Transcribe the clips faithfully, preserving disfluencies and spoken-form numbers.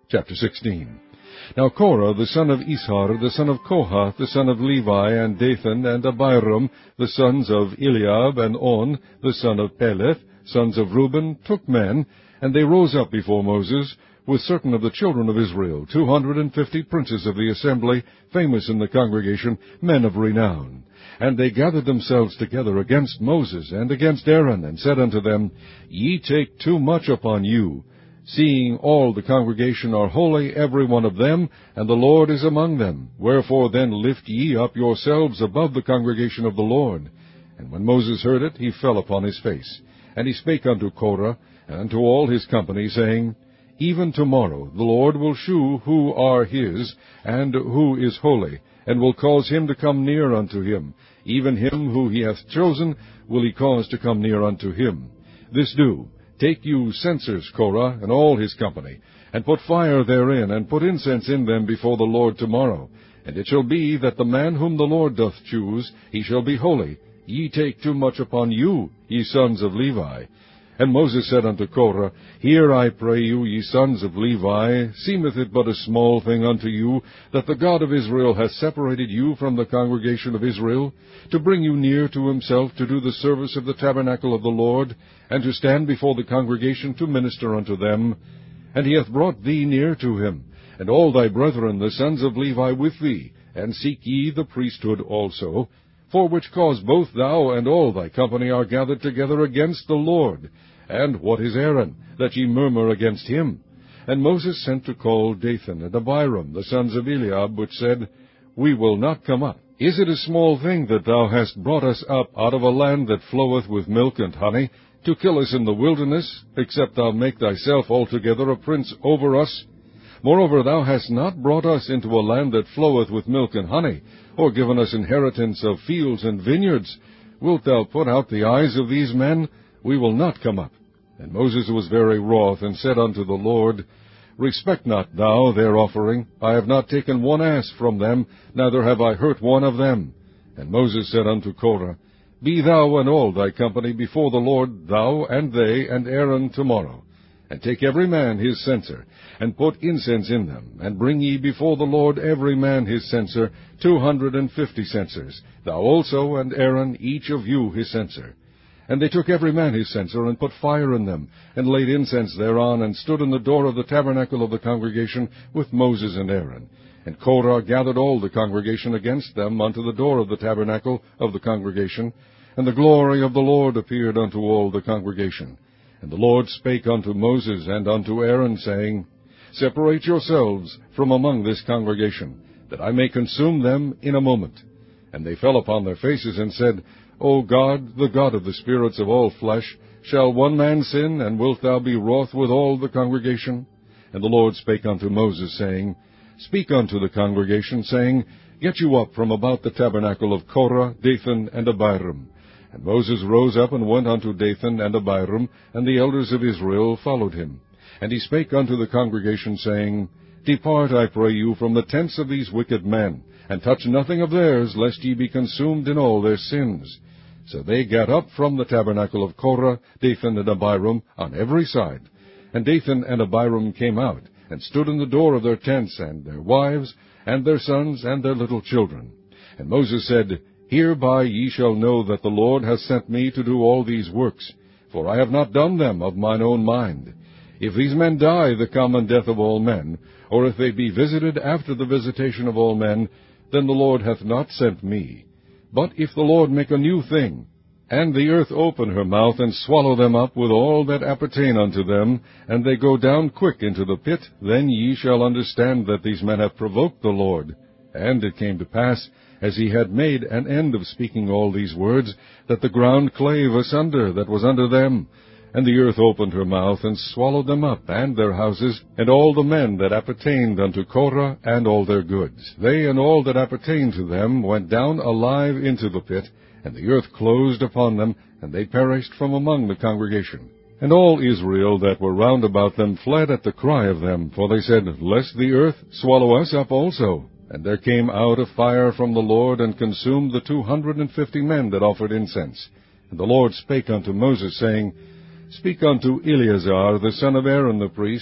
Chapter sixteen. Now Korah, the son of Ishar, the son of Kohath, the son of Levi, and Dathan, and Abiram, the sons of Eliab, and On, the son of Peleth, sons of Reuben, took men, and they rose up before Moses, with certain of the children of Israel, two hundred and fifty princes of the assembly, famous in the congregation, men of renown. And they gathered themselves together against Moses and against Aaron, and said unto them, Ye take too much upon you, seeing all the congregation are holy, every one of them, and the Lord is among them. Wherefore then lift ye up yourselves above the congregation of the Lord. And when Moses heard it, he fell upon his face. And he spake unto Korah, and unto all his company, saying, Even tomorrow the Lord will shew who are his, and who is holy, and will cause him to come near unto him. Even him who he hath chosen will he cause to come near unto him. This do. Take you censers, Korah, and all his company, and put fire therein, and put incense in them before the Lord tomorrow. And it shall be that the man whom the Lord doth choose, he shall be holy. Ye take too much upon you, ye sons of Levi. And Moses said unto Korah, Hear, I pray you, ye sons of Levi, seemeth it but a small thing unto you, that the God of Israel hath separated you from the congregation of Israel, to bring you near to himself, to do the service of the tabernacle of the Lord, and to stand before the congregation to minister unto them? And he hath brought thee near to him, and all thy brethren the sons of Levi with thee, and seek ye the priesthood also, for which cause both thou and all thy company are gathered together against the Lord. And what is Aaron, that ye murmur against him? And Moses sent to call Dathan and Abiram, the sons of Eliab, which said, We will not come up. Is it a small thing that thou hast brought us up out of a land that floweth with milk and honey, to kill us in the wilderness, except thou make thyself altogether a prince over us? Moreover, thou hast not brought us into a land that floweth with milk and honey, or given us inheritance of fields and vineyards. Wilt thou put out the eyes of these men? We will not come up. And Moses was very wroth, and said unto the Lord, Respect not thou their offering. I have not taken one ass from them, neither have I hurt one of them. And Moses said unto Korah, Be thou and all thy company before the Lord, thou and they and Aaron tomorrow. And take every man his censer, and put incense in them, and bring ye before the Lord every man his censer, two hundred and fifty censers, thou also and Aaron, each of you his censer. And they took every man his censer, and put fire in them, and laid incense thereon, and stood in the door of the tabernacle of the congregation with Moses and Aaron. And Korah gathered all the congregation against them unto the door of the tabernacle of the congregation, and the glory of the Lord appeared unto all the congregation. And the Lord spake unto Moses and unto Aaron, saying, Separate yourselves from among this congregation, that I may consume them in a moment. And they fell upon their faces, and said, O God, the God of the spirits of all flesh, shall one man sin, and wilt thou be wroth with all the congregation? And the Lord spake unto Moses, saying, Speak unto the congregation, saying, Get you up from about the tabernacle of Korah, Dathan, and Abiram. And Moses rose up and went unto Dathan and Abiram, and the elders of Israel followed him. And he spake unto the congregation, saying, Depart, I pray you, from the tents of these wicked men, and touch nothing of theirs, lest ye be consumed in all their sins. So they gat up from the tabernacle of Korah, Dathan, and Abiram on every side. And Dathan and Abiram came out, and stood in the door of their tents, and their wives, and their sons, and their little children. And Moses said, Hereby ye shall know that the Lord hath sent me to do all these works, for I have not done them of mine own mind. If these men die the common death of all men, or if they be visited after the visitation of all men, then the Lord hath not sent me. But if the Lord make a new thing, and the earth open her mouth, and swallow them up with all that appertain unto them, and they go down quick into the pit, then ye shall understand that these men have provoked the Lord. And it came to pass, as he had made an end of speaking all these words, that the ground clave asunder that was under them, and the earth opened her mouth, and swallowed them up, and their houses, and all the men that appertained unto Korah, and all their goods. They and all that appertained to them went down alive into the pit, and the earth closed upon them, and they perished from among the congregation. And all Israel that were round about them fled at the cry of them, for they said, Lest the earth swallow us up also. And there came out a fire from the Lord, and consumed the two hundred and fifty men that offered incense. And the Lord spake unto Moses, saying, Speak unto Eleazar the son of Aaron the priest,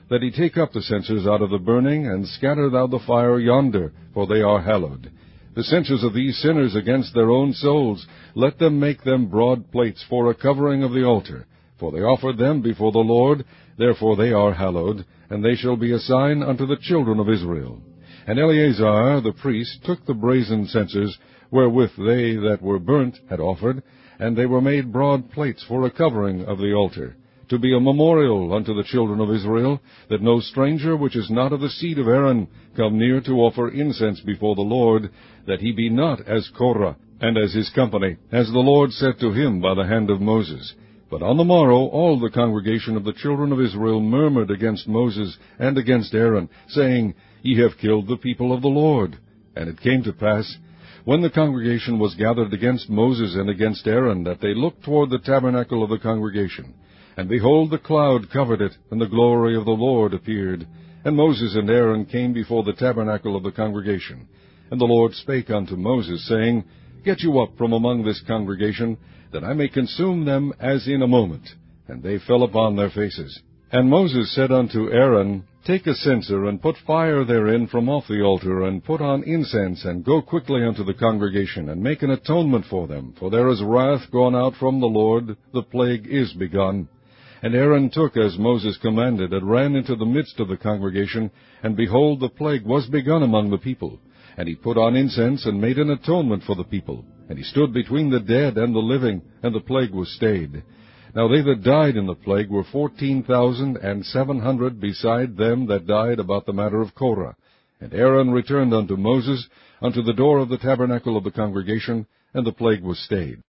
that he take up the censers out of the burning, and scatter thou the fire yonder, for they are hallowed. The censers of these sinners against their own souls, let them make them broad plates for a covering of the altar. For they offered them before the Lord, therefore they are hallowed, and they shall be a sign unto the children of Israel. And Eleazar the priest took the brazen censers, wherewith they that were burnt had offered, and they were made broad plates for a covering of the altar, to be a memorial unto the children of Israel, that no stranger which is not of the seed of Aaron come near to offer incense before the Lord, that he be not as Korah, and as his company, as the Lord said to him by the hand of Moses. But on the morrow all the congregation of the children of Israel murmured against Moses and against Aaron, saying, Ye have killed the people of the Lord. And it came to pass, when the congregation was gathered against Moses and against Aaron, that they looked toward the tabernacle of the congregation. And behold, the cloud covered it, and the glory of the Lord appeared. And Moses and Aaron came before the tabernacle of the congregation. And the Lord spake unto Moses, saying, Get you up from among this congregation, that I may consume them as in a moment. And they fell upon their faces. And Moses said unto Aaron, Take a censer, and put fire therein from off the altar, and put on incense, and go quickly unto the congregation, and make an atonement for them. For there is wrath gone out from the Lord, the plague is begun. And Aaron took as Moses commanded, and ran into the midst of the congregation, and behold, the plague was begun among the people. And he put on incense, and made an atonement for the people. And he stood between the dead and the living, and the plague was stayed. Now they that died in the plague were fourteen thousand and seven hundred, beside them that died about the matter of Korah. And Aaron returned unto Moses, unto the door of the tabernacle of the congregation, and the plague was stayed.